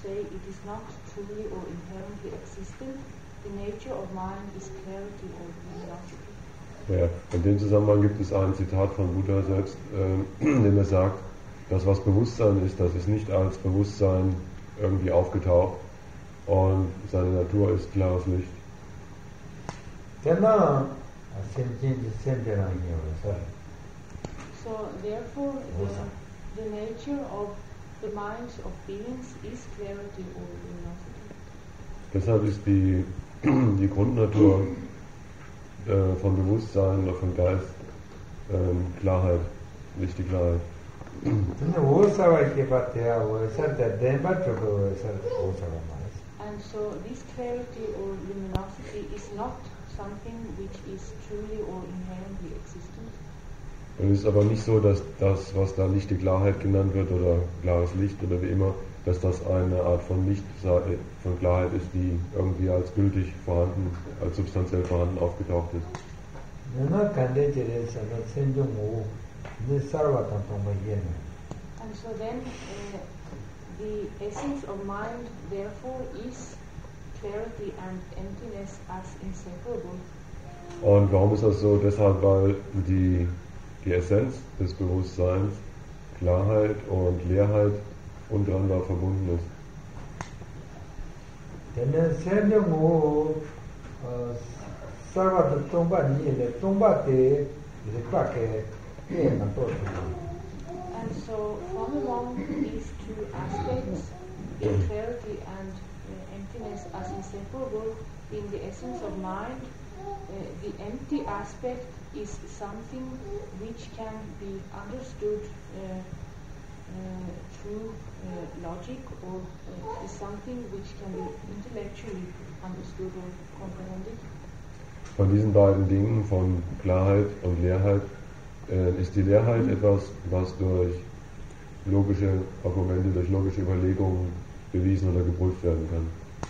say it is not truly or inherently existent. The nature of mind is clarity or luminosity. Ja, in dem Zusammenhang gibt es ein Zitat von Buddha selbst, in dem er sagt, das was Bewusstsein ist, das ist nicht als Bewusstsein irgendwie aufgetaucht und seine Natur ist klares Licht. So therefore the nature of the minds of beings is clarity or luminosity. Deshalb ist die Grundnatur von Bewusstsein oder von Geist Klarheit, nicht die Klarheit. And so this clarity or luminosity is not something which is truly or inherently existent. Und es ist aber nicht so, dass das, was da Licht die Klarheit genannt wird oder klares Licht oder wie immer, dass das eine Art von Licht, von Klarheit ist, die irgendwie als gültig vorhanden, als substanziell vorhanden aufgetaucht ist. And so then the essence of mind therefore is clarity and emptiness as inseparable. Und warum ist das so? Deshalb, weil die Essenz des Bewusstseins, Klarheit und Leerheit untereinander verbunden ist. And so from among these two aspects, clarity and emptiness as inseparable, in the essence of mind, the empty aspect is something which can be understood through logic, or is something which can be intellectually understood or comprehended. Von diesen beiden Dingen, von Klarheit und Leerheit, ist die Leerheit etwas, was durch logische Argumente, durch logische Überlegungen bewiesen oder geprüft werden kann.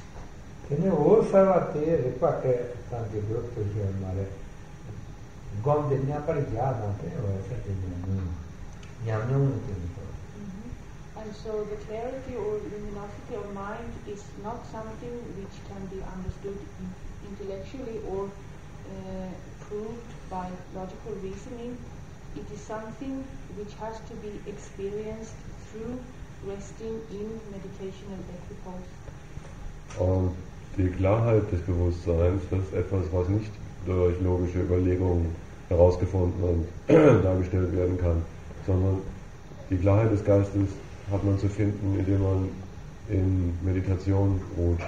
And so the clarity or luminosity of mind is not something which can be understood intellectually or proved by logical reasoning. It is something which has to be experienced through resting in meditation and equipoise. Und die Klarheit des Bewusstseins, das ist etwas, was nicht durch logische Überlegungen herausgefunden und dargestellt werden kann, sondern die Klarheit des Geistes hat man zu finden, indem man in Meditation ruht.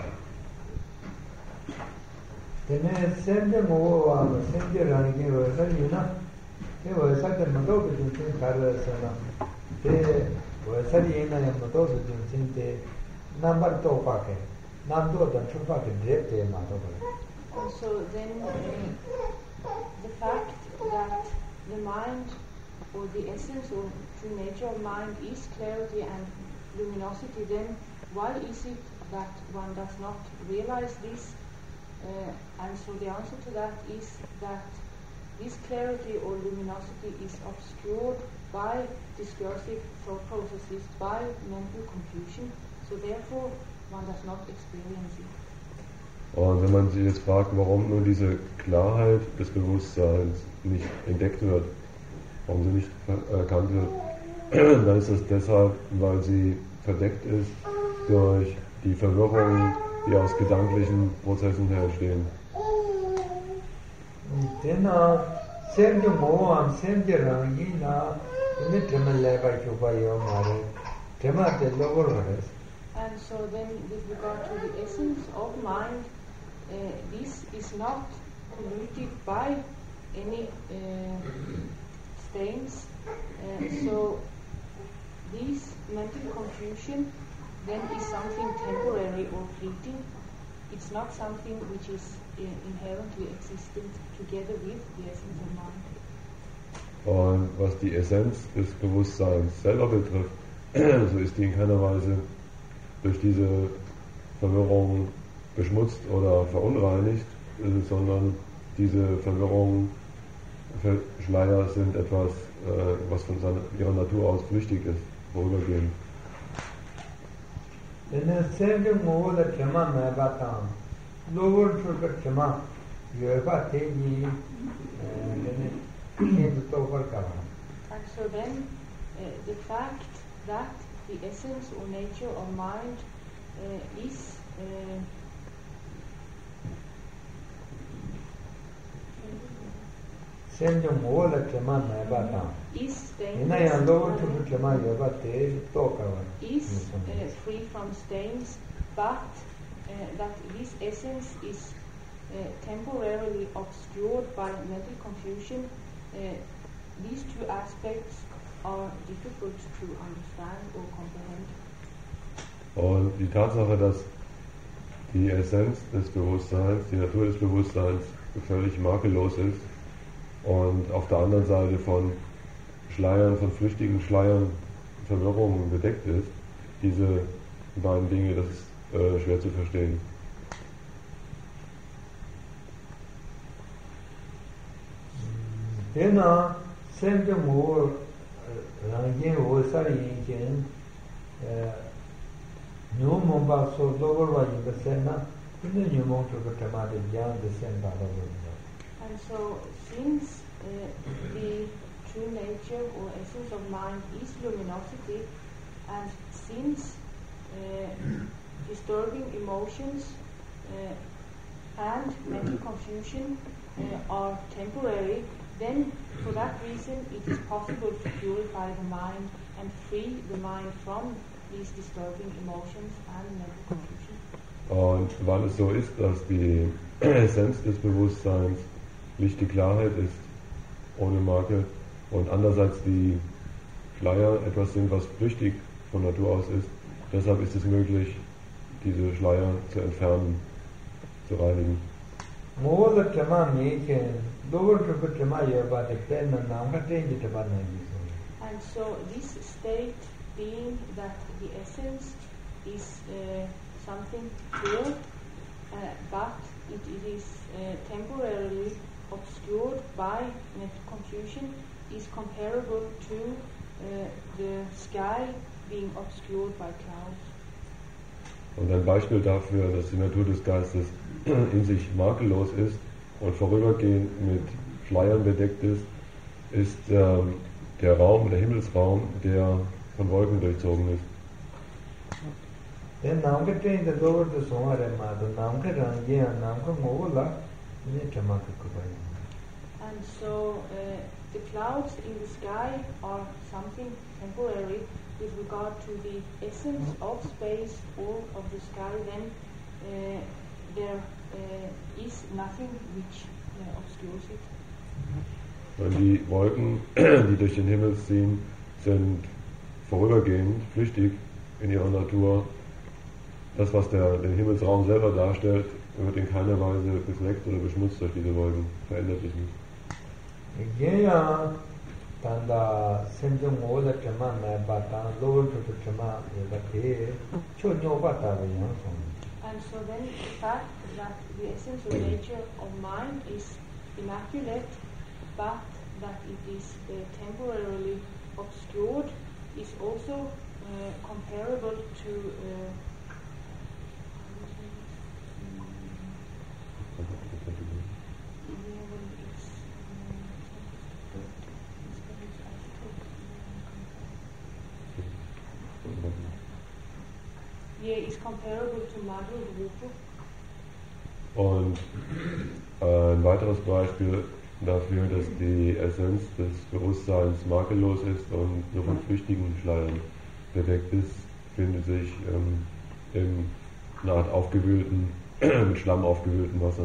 And so then the fact that the mind or the essence or true nature of mind is clarity and luminosity, then why is it that one does not realize this? And so the answer to that is that this clarity or luminosity is obscured by discursive thought processes, by mental confusion, so therefore one does not experience it. Und wenn man sich jetzt fragt, warum nur diese Klarheit des Bewusstseins nicht entdeckt wird, warum sie nicht erkannt wird, dann ist das deshalb, weil sie verdeckt ist durch die Verwirrung, die aus gedanklichen Prozessen herstehen. And so then with regard to the essence of mind, this is not polluted by any stains. So this mental confusion then is something temporary or fleeting. It's not something which is inherently existent together with the essence of mind. Und was die Essenz des Bewusstseins selber betrifft, so ist die in keiner Weise durch diese Verwirrung beschmutzt oder verunreinigt, sondern diese Verwirrung, Schleier sind etwas, was von ihrer Natur aus flüchtig ist, vorübergehend. then send more the Chama Mabatan, lower to the Chama, you have a tegi, and then it came to cover. And so then the fact that the essence or nature of mind is send more the Chama Mabatan. Is stainless, free from stains, but that this essence is temporarily obscured by mental confusion. These two aspects are difficult to understand or comprehend. Und die Tatsache, dass die Essenz des Bewusstseins, die Natur des Bewusstseins völlig makellos ist und auf der anderen Seite von Schleiern, von flüchtigen Schleiern, Verwirrungen bedeckt ist, diese beiden Dinge, das ist schwer zu verstehen. Dena sende mo rangin wo sarin ken no mo ba so lower wa yin the sena in the mo to the tamade yan the senda. And so since the true nature or essence of mind is luminosity, and since disturbing emotions and mental confusion are temporary, then for that reason it is possible to purify the mind and free the mind from these disturbing emotions and mental confusion. Und weil es so ist, dass die Essenz des Bewusstseins Licht, die Klarheit ist, ohne Makel, und andererseits die Schleier etwas sind, was flüchtig von Natur aus ist, deshalb ist es möglich, diese Schleier zu entfernen, zu reinigen. And so this state being that the essence is something pure, but it is temporarily obscured by mental confusion, is comparable to the sky being obscured by clouds. Und ein Beispiel dafür, dass die Natur des Geistes in sich makellos ist und vorübergehend mit Schleiern bedeckt ist, ist der Raum, der Himmelsraum, der von Wolken durchzogen ist. And so the clouds in the sky are something temporary with regard to the essence of space or of the sky. Then there is nothing which obscures it. Und die Wolken, die durch den Himmel ziehen, sind vorübergehend, flüchtig in ihrer Natur. Das, was den Himmelsraum selber darstellt, wird in keiner Weise befleckt oder beschmutzt durch diese Wolken, verändert sich nicht. And so then the fact that the essence or nature of mind is immaculate, but that it is temporarily obscured, is also comparable to is comparable to Madhu Rupa. Und ein weiteres Beispiel dafür, dass die Essenz des Bewusstseins makellos ist und nur von flüchtigen Schleiern bedeckt ist, findet sich in einer Art aufgewühlten, mit Schlamm aufgewühlten Wasser.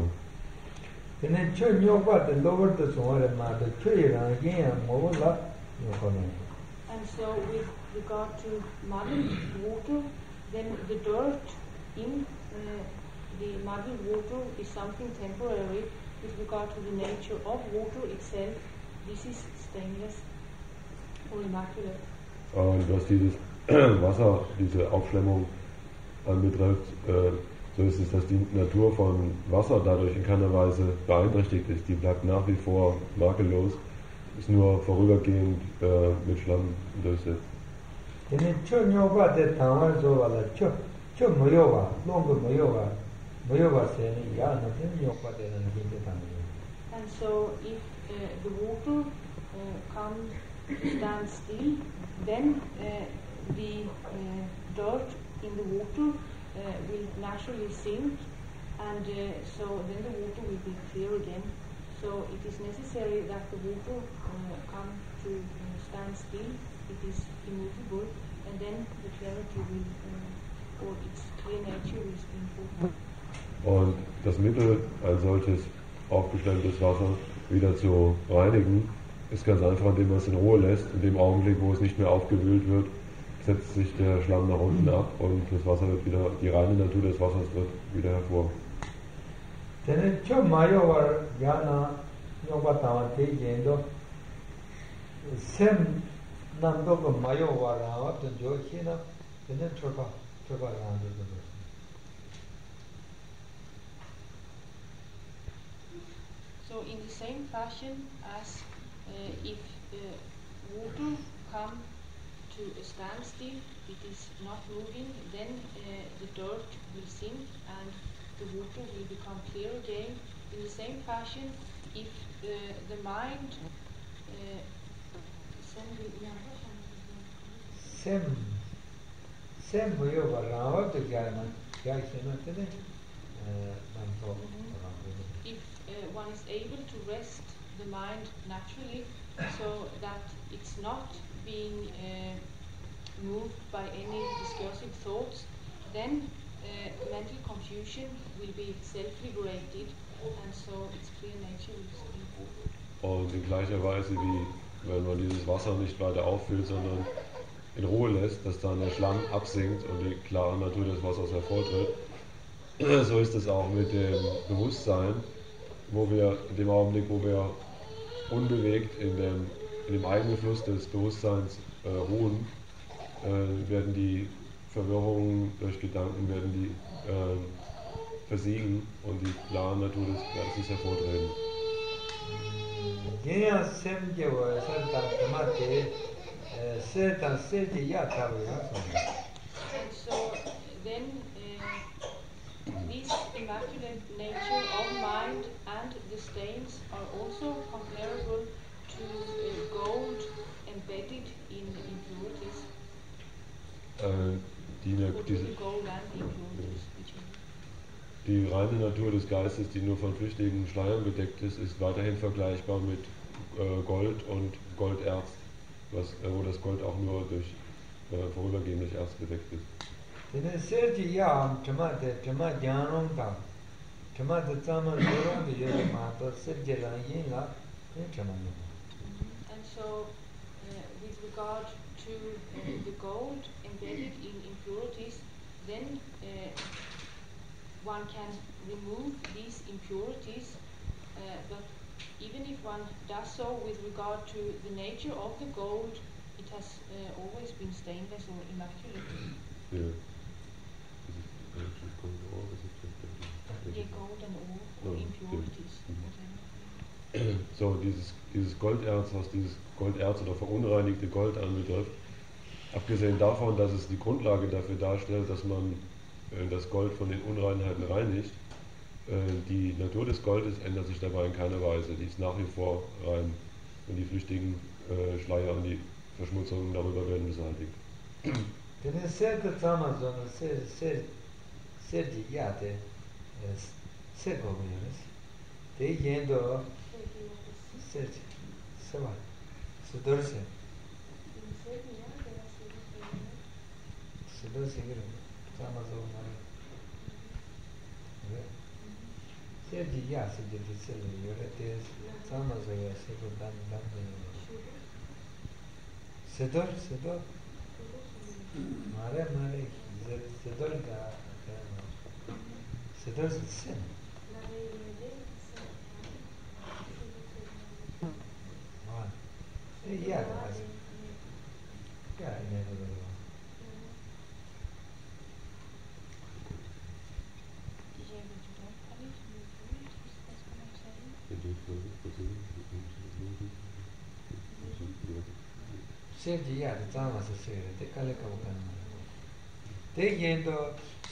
And so with regard to muddy water, then the dirt in the muddy water is something temporary. With regard to the nature of water itself, this is stainless or immaculate. Und was dieses Wasser, diese Aufschwemmung anbetrifft, so ist es, dass die Natur von Wasser dadurch in keiner Weise beeinträchtigt ist. Die bleibt nach wie vor makellos, ist nur vorübergehend mit Schlamm durchsetzt. 저 뭐요가 농거 뭐요가 세니 야 나는 요파되는 게 있다는 And so if the water comes stand still, then the dirt in the water will naturally sink, and so then the water will be clear again. So it is necessary that the water come to stand still. It is immovable, and then the clarity will, or its clear nature will spring forth. Und das Mittel, ein solches aufgestautes Wasser wieder zu reinigen, ist ganz einfach, indem man es in Ruhe lässt. In dem Augenblick, wo es nicht mehr aufgewühlt wird, setzt sich der Schlamm nach unten ab und das Wasser wird wieder, die reine Natur des Wassers wird wieder hervor. So in the same fashion as if water come to a standstill, it is not moving, then the dirt will sink and the water will become clear again. In the same fashion, if the mind if one is able to rest the mind naturally, so that it's not being moved by any discursive thoughts, then mental confusion will be self-liberated, and so its clear nature will spring forth. Und in gleicher Weise wie wenn man dieses Wasser nicht weiter auffüllt, sondern in Ruhe lässt, dass dann der Schlamm absinkt und die klare Natur des Wassers hervortritt, so ist es auch mit dem Bewusstsein, wo wir in dem Augenblick, wo wir unbewegt in dem eigenen Fluss des Bewusstseins ruhen, werden die Verwirrungen durch Gedanken versiegen und die klare Natur des Geistes hervortreten. And so then this immaculate nature of mind and the stains are also comparable to gold embedded in impurities. Gold and impurities. Die reine Natur des Geistes, die nur von flüchtigen Schleiern bedeckt ist, ist weiterhin vergleichbar mit Gold und Golderz, wo das Gold auch nur durch vorübergehend durch Erz bedeckt ist. And so, with regard to the gold embedded in impurities, then one can remove these impurities, but even if one does so with regard to the nature of the gold, it has always been stainless or immaculate. Yeah. Yeah, gold and ore, or impurities. So, dieses Golderz, was dieses Golderz oder verunreinigte Gold anbetrifft, abgesehen davon, dass es die Grundlage dafür darstellt, dass man das Gold von den Unreinheiten reinigt, die Natur des Goldes ändert sich dabei in keiner Weise. Die ist nach wie vor rein und die flüchtigen Schleier und die Verschmutzungen darüber werden beseitigt.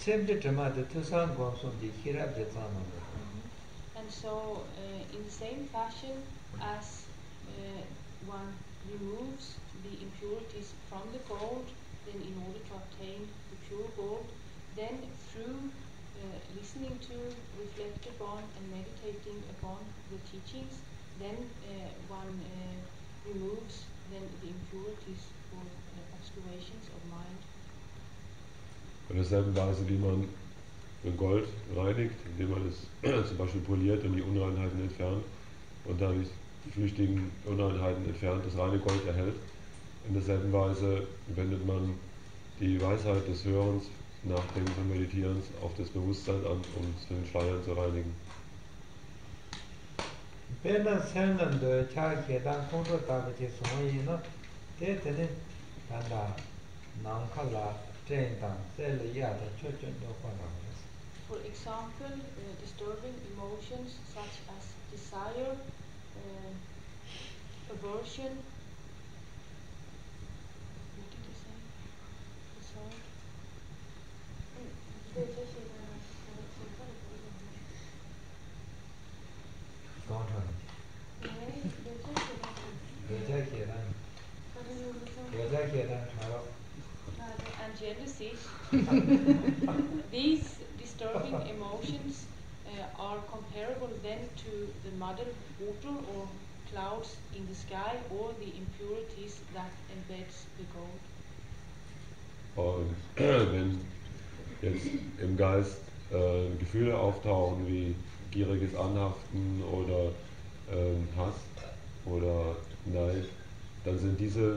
Sempre chiamate tu san gonson di hirab jetsano. And so, in the same fashion as one removes the impurities from the gold, then in order to obtain the pure gold, then through listening to, reflect upon, and meditating upon the teachings, then one removes then the impurities or obscurations of mind. In derselben Weise, wie man Gold reinigt, indem man es zum Beispiel poliert und die Unreinheiten entfernt und dadurch die flüchtigen Unreinheiten entfernt, das reine Gold erhält. In derselben Weise wendet man die Weisheit des Hörens, Nachdenkens und Meditierens auf das Bewusstsein an, um es von den Schleiern zu reinigen. For example, disturbing emotions such as desire, aversion. What did you say? And jealousy. These disturbing emotions are comparable then to the muddled water or clouds in the sky or the impurities that embeds the gold. Und wenn jetzt im Geist Gefühle auftauchen wie gieriges Anhaften oder Hass oder Neid, dann sind diese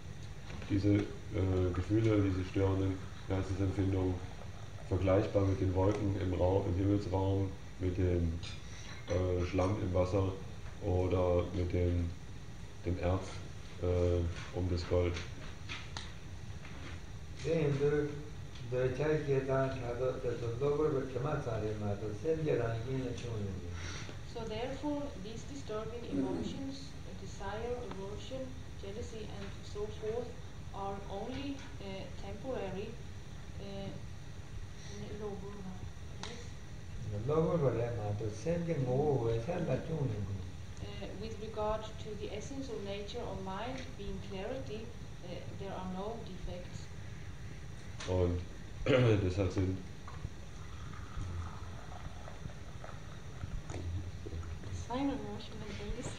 Gefühle, diese störenden Geistesempfindungen vergleichbar mit den Wolken im Himmelsraum, mit dem Schlamm im Wasser oder mit dem Erz um das Gold. So therefore, these disturbing emotions, desire, aversion, jealousy, and so forth, are only temporary. With regard to the essence or nature of mind being clarity, there are no defects. Und deshalb sind Sign of emotion and belief.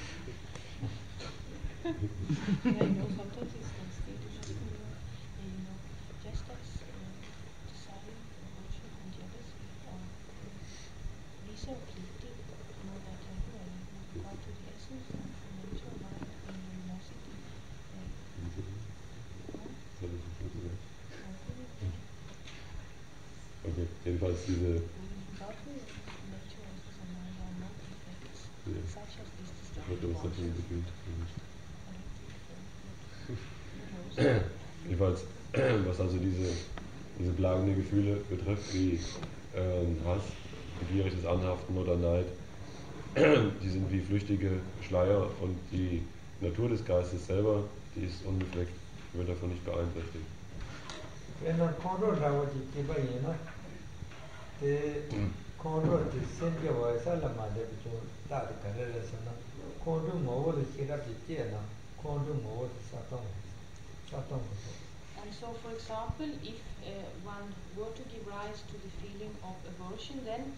Yeah, you know, sometimes it's like status, just as desire, aversion, and jealousy are these are plenty, that temporary with regard to the essence and the nature of mind and luminosity. Okay, jedenfalls diese. Jedenfalls, was also diese plagenden Gefühle betrifft, wie Hass, gieriges Anhaften oder Neid, die sind wie flüchtige Schleier und die Natur des Geistes selber, die ist unbefleckt, wird davon nicht beeinträchtigt. And so, for example, if one were to give rise to the feeling of aversion, then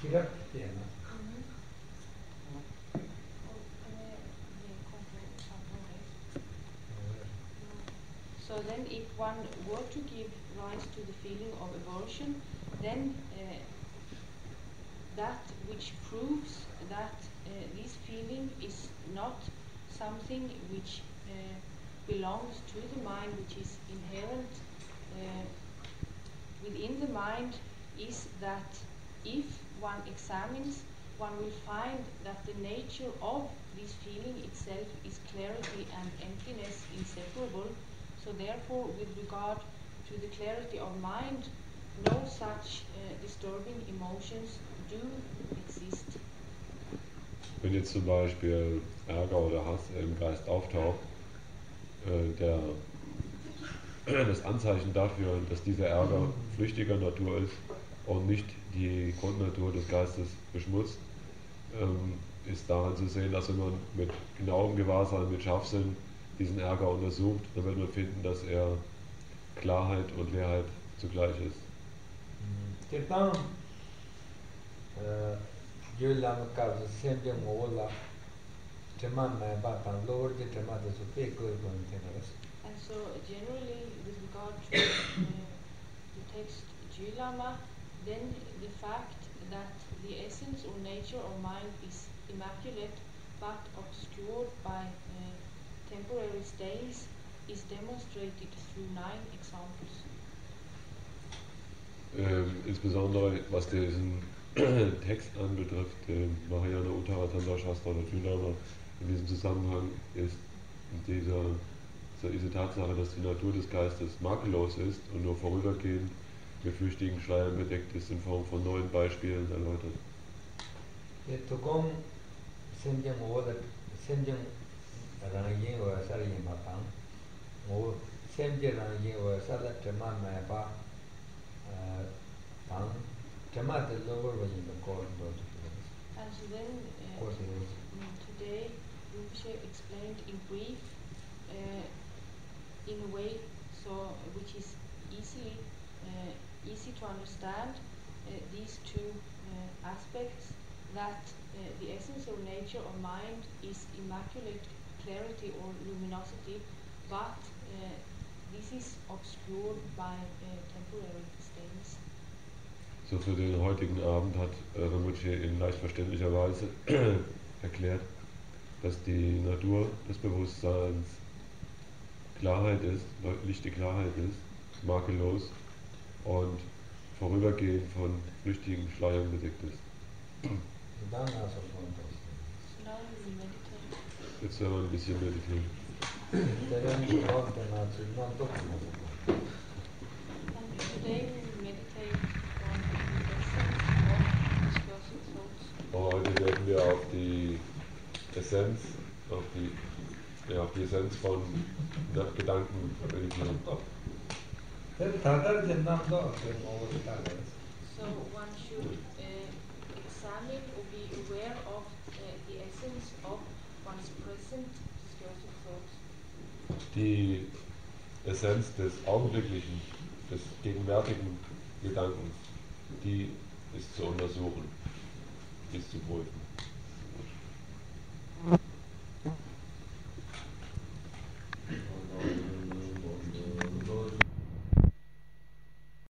So then if one were to give rise to the feeling of aversion, then that which proves that this feeling is not something which belongs to the mind, which is inherent within the mind, is that if one examines, one will find that the nature of this feeling itself is clarity and emptiness inseparable. So therefore, with regard to the clarity of mind, no such disturbing emotions do exist. Wenn jetzt zum Beispiel Ärger oder Hass im Geist auftaucht, das Anzeichen dafür, dass dieser Ärger flüchtiger Natur ist und nicht die Grundnatur des Geistes beschmutzt, ist daran zu sehen, dass wenn man mit genauem Gewahrsein, mit Scharfsinn diesen Ärger untersucht, dann wird man finden, dass er Klarheit und Leerheit zugleich ist. And so generally with regard to the text Jilama, then the fact that the essence or nature of mind is immaculate but obscured by temporary stains is demonstrated through 9 examples. Insbesondere was diesen Text anbetrifft, Mahayana Uttara Tanda Shastra oder Jilama, in diesem Zusammenhang ist diese Tatsache, dass die Natur des Geistes makellos ist und nur vorübergehend mit flüchtigen Schleiern bedeckt ist, in Form von 9 Beispielen erläutert. And so then today Rinpoche explained in brief, in a way so which is easy to understand, these 2 aspects, that the essence or nature of mind is immaculate clarity or luminosity, but this is obscured by temporary stains. So für den heutigen Abend hat Rinpoche in leicht verständlicher Weise erklärt, dass die Natur des Bewusstseins Klarheit ist, lichte Klarheit ist, makellos und vorübergehend von flüchtigen Schleiern bedeckt ist. So now we meditate. Jetzt werden wir ein bisschen meditieren. And today we meditate on the essence of discursive thoughts. Heute werden wir auf die Essenz, auf die Essenz von Gedanken meditieren. So one should examine or be aware of the essence of one's present discursive thoughts. Die Essenz des augenblicklichen, des gegenwärtigen Gedankens, die ist zu untersuchen, ist zu prüfen.